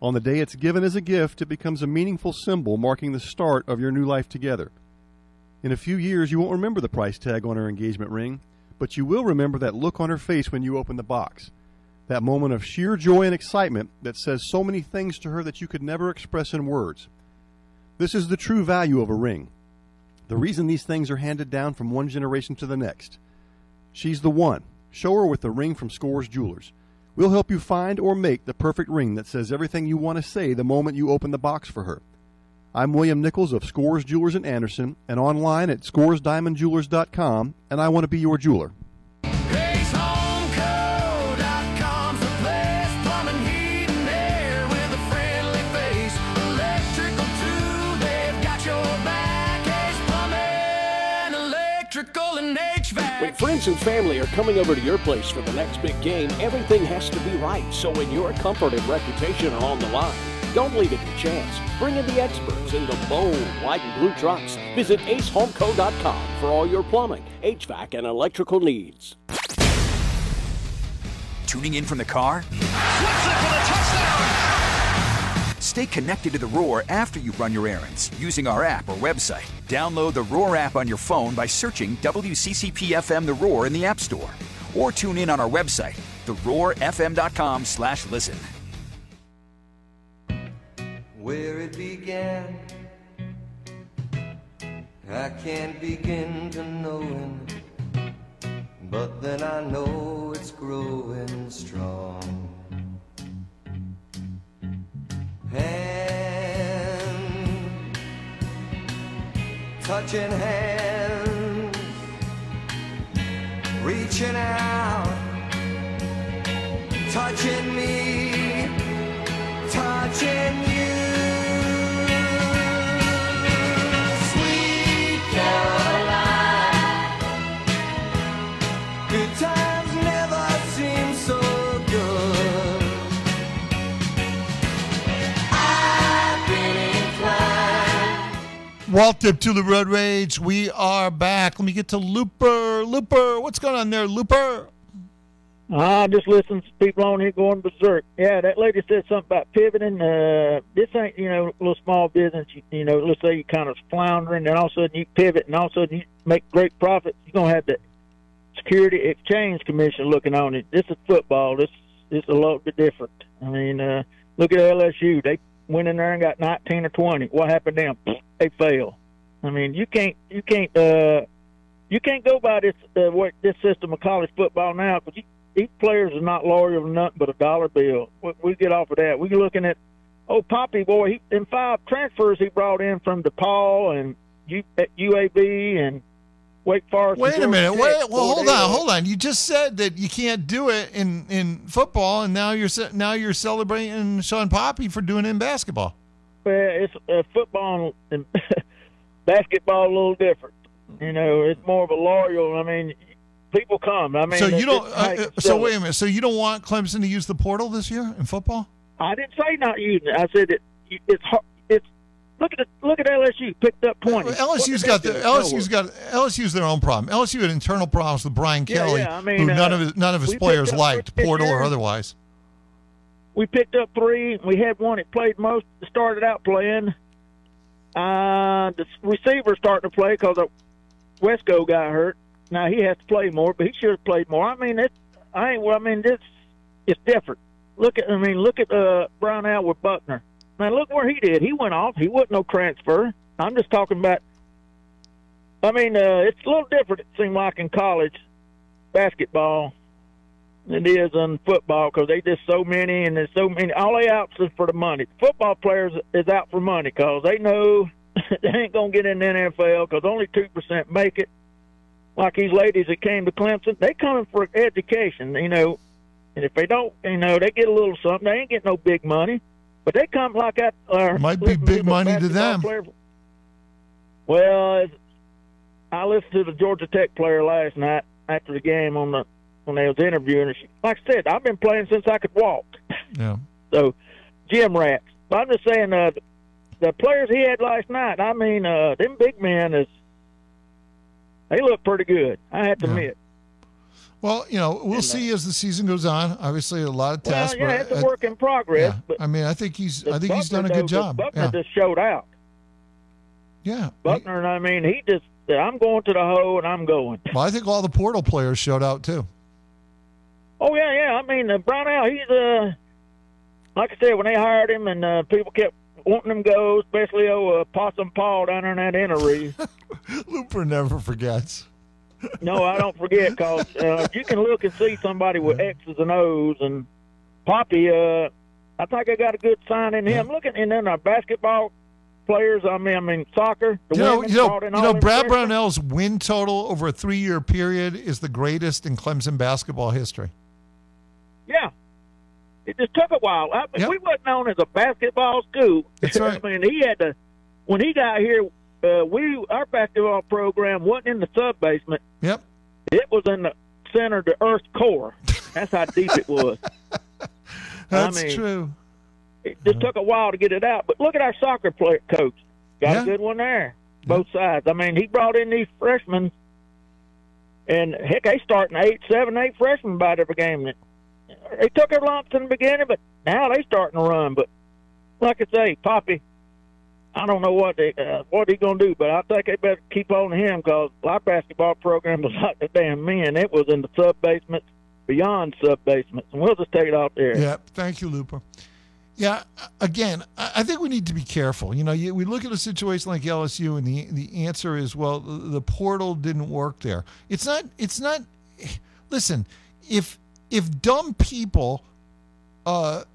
On the day it's given as a gift, it becomes a meaningful symbol marking the start of your new life together. In a few years, you won't remember the price tag on her engagement ring, but you will remember that look on her face when you open the box. That moment of sheer joy and excitement that says so many things to her that you could never express in words. This is the true value of a ring. The reason these things are handed down from one generation to the next. She's the one. Show her with the ring from Scores Jewelers. We'll help you find or make the perfect ring that says everything you want to say the moment you open the box for her. I'm William Nichols of Scores Jewelers in Anderson and online at scores diamond jewelers dot com, and I want to be your jeweler. When friends and family are coming over to your place for the next big game, everything has to be right. So when your comfort and reputation are on the line, don't leave it to chance. Bring in the experts in the bold white and blue trucks. Visit ace home co dot com for all your plumbing, H V A C, and electrical needs. Tuning in from the car? Stay connected to The Roar after you run your errands using our app or website. Download the Roar app on your phone by searching W C C P F M The Roar in the App Store. Or tune in on our website, the roar f m dot com slash listen. Where it began, I can't begin to know it, but then I know it's growing strong. Hand, touching hands, reaching out, touching me, touching you. Sweet Caroline, good times never seem so good. Walter to the Road Rage. We are back. Let me get to Looper. Looper, what's going on there, Looper? I just listen to people on here going berserk. Yeah, that lady said something about pivoting. Uh, this ain't, you know, a little small business. You, you know, let's say you kind of floundering, and all of a sudden you pivot, and all of a sudden you make great profits. You're going to have the Security Exchange Commission looking on it. This is football. This, this is a little bit different. I mean, uh, look at L S U. They went in there and got nineteen or twenty. What happened to them? They fail. I mean, you can't, you can't, uh, you can't go by this, uh, what this system of college football now, because these players are not loyal to nothing but a dollar bill. We, we get off of that. We're looking at, oh, Poppy boy, he, in five transfers he brought in from DePaul and U, U A B and Wake Forest. Wait a minute. Tech. Wait. Well, hold on. Hold on. You just said that you can't do it in, in football, and now you're now you're celebrating Sean Poppy for doing it in basketball. Well, it's uh, football and basketball a little different. You know, it's more of a loyal. I mean, people come. I mean, so you don't. Just, Uh, so wait a minute. So you don't want Clemson to use the portal this year in football? I didn't say not using it. I said it. It's hard. It's look at the, look at L S U picked up twenty. L S U's got the L S U's got L S U's their own problem. L S U had internal problems with Brian Yeah, Kelly, yeah, I mean, who none uh, of his none of his we players picked up liked, this portal or year. otherwise. We picked up three. We had one that played most, started out playing. Uh, the receiver starting to play because Wesco got hurt. Now he has to play more, but he should have played more. I mean, it's I ain't. Well, I mean, this it's different. Look at. I mean, look at uh, Brownell with Buckner. Man, look where he did. He went off. He wasn't no transfer. I'm just talking about. I mean, uh, it's a little different. It seemed like in college basketball. It is in football because they just so many and there's so many. All they out is for the money. Football players is out for money because they know they ain't gonna get in the N F L because only two percent make it. Like these ladies that came to Clemson, they coming for education, you know. And if they don't, you know, they get a little something. They ain't getting no big money, but they come like that. Uh, Might be big money to them. Player. Well, I listened to the Georgia Tech player last night after the game on the. When they was interviewing her, she, like I said, I've been playing since I could walk. Yeah. So, gym rats. But I'm just saying, uh, the players he had last night. I mean, uh, them big men is they look pretty good. I have to Yeah. admit. Well, you know, we'll And, see as the season goes on. Obviously, a lot of tests. Well, yeah, but it's a work in progress. Yeah, But I mean, I think he's. I think Buckner, he's done a though, good job. Buckner Yeah. just showed out. Yeah. Buckner, I mean, he just said, I'm going to the hole and I'm going. Well, I think all the portal players showed out too. Oh, yeah, yeah. I mean, uh, Brownell, he's, uh, like I said, when they hired him and uh, people kept wanting him to go, especially oh, uh, Possum Paul down there in that innery. Looper never forgets. No, I don't forget, because uh, you can look and see somebody with X's and O's. And Poppy, uh, I think I got a good sign in him. Looking, and then our basketball players, I mean, I mean soccer. The You know, women you know, brought in you all know. them Brad freshmen. Brownell's win total over a three-year period is the greatest in Clemson basketball history. Yeah. It just took a while. I, Yep. We wasn't known as a basketball school. That's right. I mean, he had to, when he got here, uh, we our basketball program wasn't in the sub basement. Yep. It was in the center of the Earth's core. That's how deep it was. That's I mean, true. It just took a while to get it out. But look at our soccer player coach. Got Yeah. a good one there. Both sides. I mean, he brought in these freshmen, and heck, they starting eight, seven, eight freshmen about every game. They took their lumps in the beginning, but now they starting to run. But like I say, Poppy, I don't know what they uh, what he gonna do, but I think they better keep on to him, because our basketball program was like the damn men. It was in the sub basements, beyond sub basements, and we'll just take it out there. Yeah, thank you, Looper. Yeah, again, I I think we need to be careful. You know, you, we look at a situation like L S U, and the the answer is, well, the, the portal didn't work there. It's not. It's not. Listen, if if dumb people uh,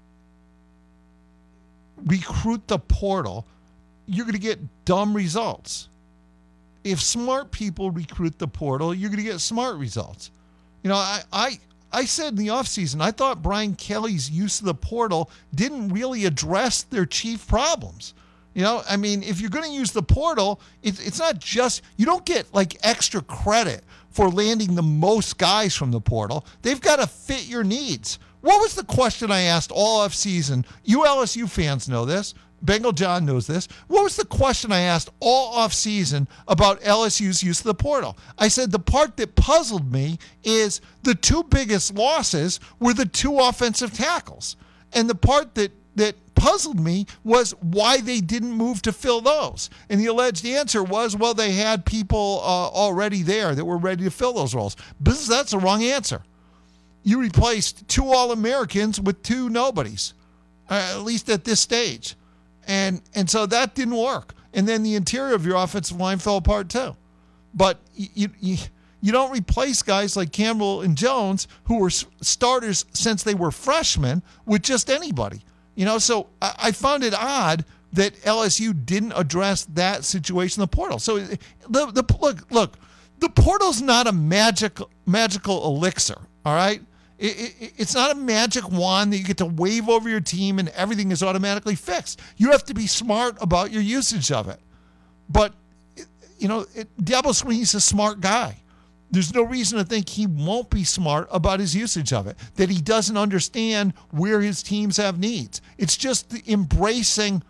recruit the portal, you're going to get dumb results. If smart people recruit the portal, you're going to get smart results. You know, I, I, I said in the offseason, I thought Brian Kelly's use of the portal didn't really address their chief problems. You know, I mean, if you're going to use the portal, it, it's not just, you don't get like extra credit for landing the most guys from the portal. They've got to fit your needs. What was the question I asked all off season? You L S U fans know this. Bengal John knows this. What was the question I asked all off season about L S U's use of the portal? I said the part that puzzled me is the two biggest losses were the two offensive tackles. And the part that that puzzled me was why they didn't move to fill those. And the alleged answer was, well, they had people uh, already there that were ready to fill those roles. But that's the wrong answer. You replaced two All-Americans with two nobodies, uh, at least at this stage. And and so that didn't work. And then the interior of your offensive line fell apart too. But you you, you don't replace guys like Campbell and Jones, who were starters since they were freshmen, with just anybody. You know, so I, I found it odd that L S U didn't address that situation in the portal. So the the look look, the portal's not a magic magical elixir. All right. It, it, it's not a magic wand that you get to wave over your team and everything is automatically fixed. You have to be smart about your usage of it. But, you know, it, Dabo Swinney's a smart guy. There's no reason to think he won't be smart about his usage of it, that he doesn't understand where his teams have needs. It's just the embracing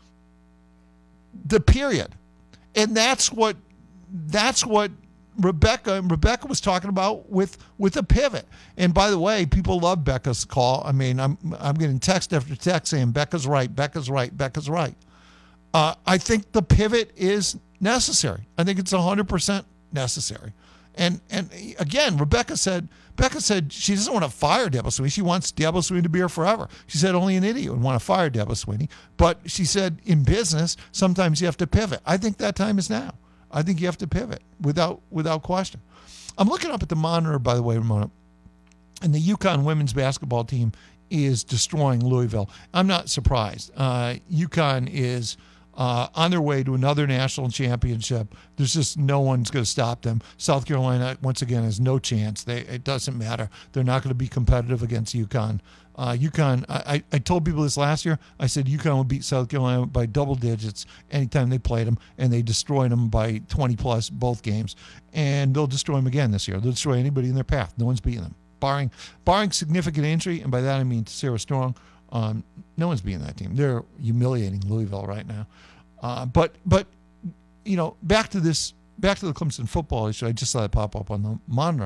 the period. And that's what that's what Rebecca and Rebecca was talking about with with a pivot. And by the way, people love Becca's call. I mean, I'm I'm getting text after text saying Becca's right, Becca's right, Becca's right. Uh, I think the pivot is necessary. I think it's one hundred percent necessary. And and again, Rebecca said Becca said she doesn't want to fire Dabo Swinney. She wants Dabo Swinney to be here forever. She said only an idiot would want to fire Dabo Swinney. But she said in business, sometimes you have to pivot. I think that time is now. I think you have to pivot without without question. I'm looking up at the monitor, by the way, Ramona, and the UConn women's basketball team is destroying Louisville. I'm not surprised. Uh, UConn is uh, on their way to another national championship. There's just no one's going to stop them. South Carolina, once again, has no chance. They, it doesn't matter. They're not going to be competitive against UConn. Uh, UConn, I, I told people this last year. I said UConn would beat South Carolina by double digits anytime they played them, and they destroyed them by twenty plus both games. And they'll destroy them again this year. They'll destroy anybody in their path. No one's beating them, barring barring significant injury, and by that I mean Sarah Strong. Um, no one's beating that team. They're humiliating Louisville right now. Uh, but but you know, back to this, back to the Clemson football issue. I just saw it pop up on the monitor.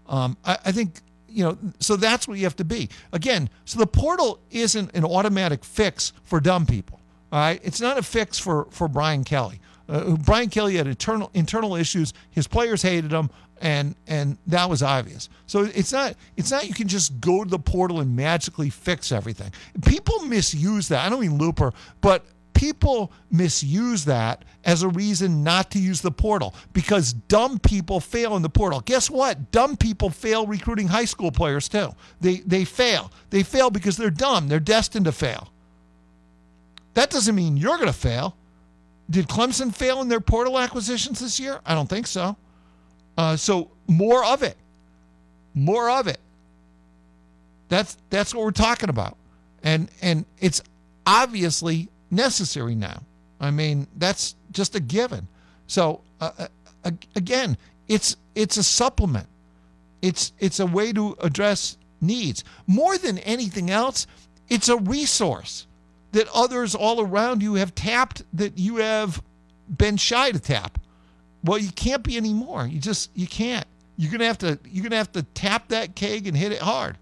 Um, I, I think, you know, so that's what you have to be. Again, so the portal isn't an automatic fix for dumb people. All right, it's not a fix for for Brian Kelly. Uh, Brian Kelly had internal internal issues. His players hated him, and and that was obvious. So it's not it's not you can just go to the portal and magically fix everything. People misuse that. I don't mean Looper, but people misuse that as a reason not to use the portal because dumb people fail in the portal. Guess what? Dumb people fail recruiting high school players too. They they fail. They fail because they're dumb. They're destined to fail. That doesn't mean you're going to fail. Did Clemson fail in their portal acquisitions this year? I don't think so. Uh, so more of it. More of it. That's that's what we're talking about. And and it's obviously necessary now. I mean, that's just a given. So uh, uh, again, it's it's a supplement. It's it's a way to address needs. More than anything else, it's a resource that others all around you have tapped that you have been shy to tap. Well, you can't be anymore. You just you can't. You're gonna have to you're gonna have to tap that keg and hit it hard.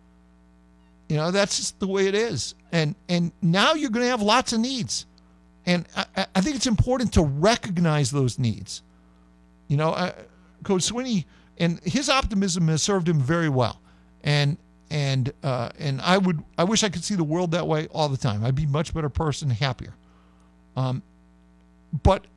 You know, that's just the way it is. And and now you're gonna have lots of needs. And I, I think it's important to recognize those needs. You know, uh, Coach Sweeney and his optimism has served him very well. And And uh, and I would I wish I could see the world that way all the time. I'd be a much better person, happier. Um, but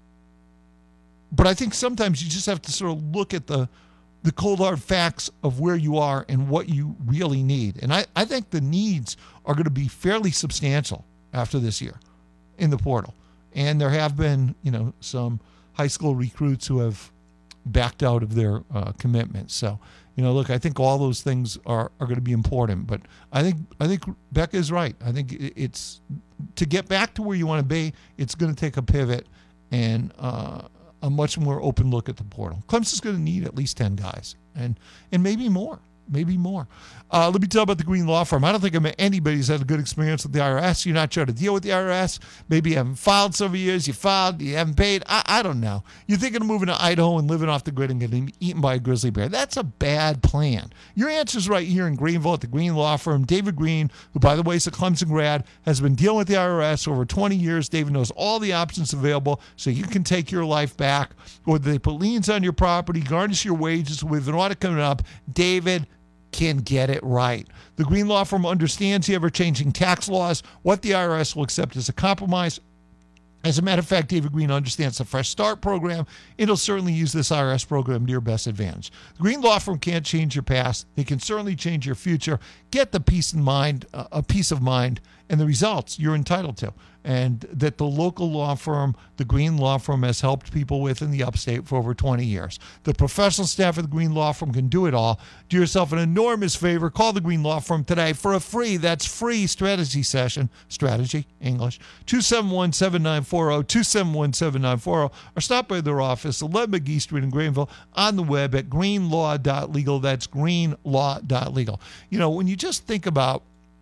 but I think sometimes you just have to sort of look at the the cold hard facts of where you are and what you really need. And I, I think the needs are going to be fairly substantial after this year in the portal. And there have been, you know, some high school recruits who have backed out of their uh, commitments. So, you know, look, I think all those things are, are going to be important. But I think I think Becca is right. I think it's to get back to where you want to be, it's going to take a pivot and uh, a much more open look at the portal. Clemson's going to need at least ten guys and and maybe more. Maybe more. Uh, let me tell you about the Green Law Firm. I don't think I met anybody who's had a good experience with the I R S. You're not trying to deal with the I R S. Maybe you haven't filed several years. You filed. You haven't paid. I, I don't know. You're thinking of moving to Idaho and living off the grid and getting eaten by a grizzly bear. That's a bad plan. Your answer's right here in Greenville at the Green Law Firm. David Green, who, by the way, is a Clemson grad, has been dealing with the I R S for over twenty years. David knows all the options available so you can take your life back. Whether they put liens on your property, garnish your wages with an audit coming up, David can get it right. The Green Law Firm understands the ever-changing tax laws, what the I R S will accept as a compromise. As a matter of fact, David Green understands the Fresh Start program. It'll certainly use this I R S program to your best advantage. The Green Law Firm can't change your past. They can certainly change your future. Get the peace of mind, uh, a peace of mind, and the results you're entitled to. And that the local law firm, the Green Law Firm, has helped people with in the upstate for over twenty years. The professional staff of the Green Law Firm can do it all. Do yourself an enormous favor. Call the Green Law Firm today for a free, that's free strategy session, strategy, English, two seven one, seven nine four zero, two seven one, seven nine four zero, or stop by their office, eleven McGee Street in Greenville, on the web at green law dot legal. That's green law dot legal. You know, when you just think about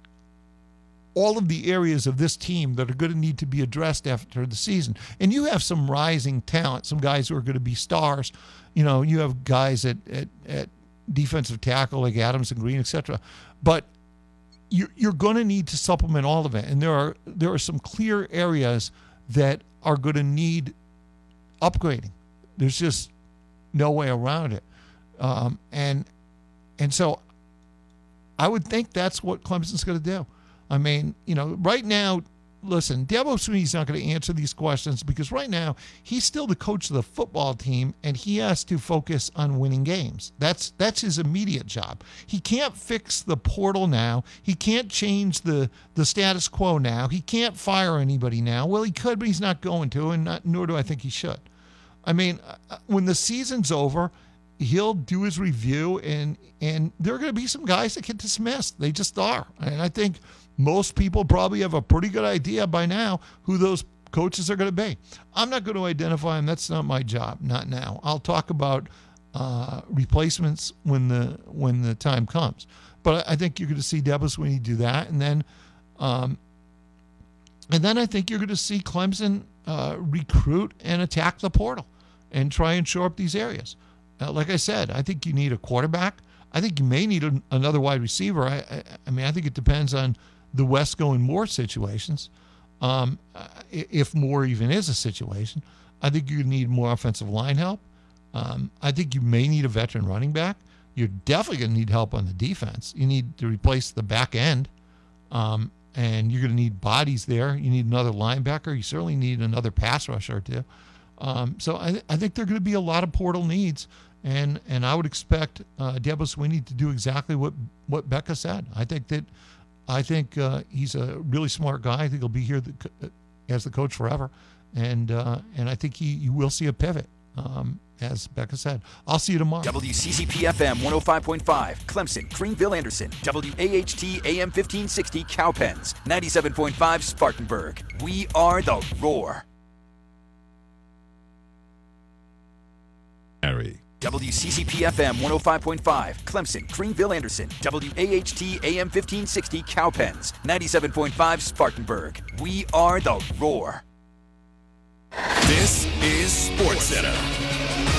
all of the areas of this team that are going to need to be addressed after the season. And you have some rising talent, some guys who are going to be stars. You know, you have guys at, at, at defensive tackle like Adams and Green, et cetera. But you're, you're going to need to supplement all of it. And there are there are some clear areas that are going to need upgrading. There's just no way around it. Um, and and so I would think that's what Clemson's going to do. I mean, you know, right now, listen, Dabo Swinney's not going to answer these questions because right now he's still the coach of the football team and he has to focus on winning games. That's that's his immediate job. He can't fix the portal now. He can't change the, the status quo now. He can't fire anybody now. Well, he could, but he's not going to, and not, nor do I think he should. I mean, when the season's over, he'll do his review, and and there are going to be some guys that get dismissed. They just are. And I think most people probably have a pretty good idea by now who those coaches are going to be. I'm not going to identify them. That's not my job. Not now. I'll talk about uh, replacements when the when the time comes. But I think you're going to see Dabo Swinney do that, and then um, and then I think you're going to see Clemson uh, recruit and attack the portal and try and shore up these areas. uh, like I said, I think you need a quarterback. I think you may need a, another wide receiver. I, I, I mean, I think it depends on the Wesco and Moore situations. Um, if Moore even is a situation, I think you need more offensive line help. Um, I think you may need a veteran running back. You're definitely going to need help on the defense. You need to replace the back end, um, and you're going to need bodies there. You need another linebacker. You certainly need another pass rusher or two. Um, so I, I think there are going to be a lot of portal needs. And and I would expect uh, Dabo Swinney to do exactly what, what Becca said. I think that I think uh, he's a really smart guy. I think he'll be here the, as the coach forever, and uh, and I think he you will see a pivot, um, as Becca said. I'll see you tomorrow. W C C P F M one oh five point five, Clemson, Greenville, Anderson. W A H T A M fifteen sixty, Cowpens. ninety-seven point five, Spartanburg. We are the Roar. Harry. W C C P F M one oh five point five, Clemson, Greenville, Anderson. W A H T A M fifteen sixty, Cowpens. ninety-seven point five, Spartanburg. We are the Roar. This is SportsCenter.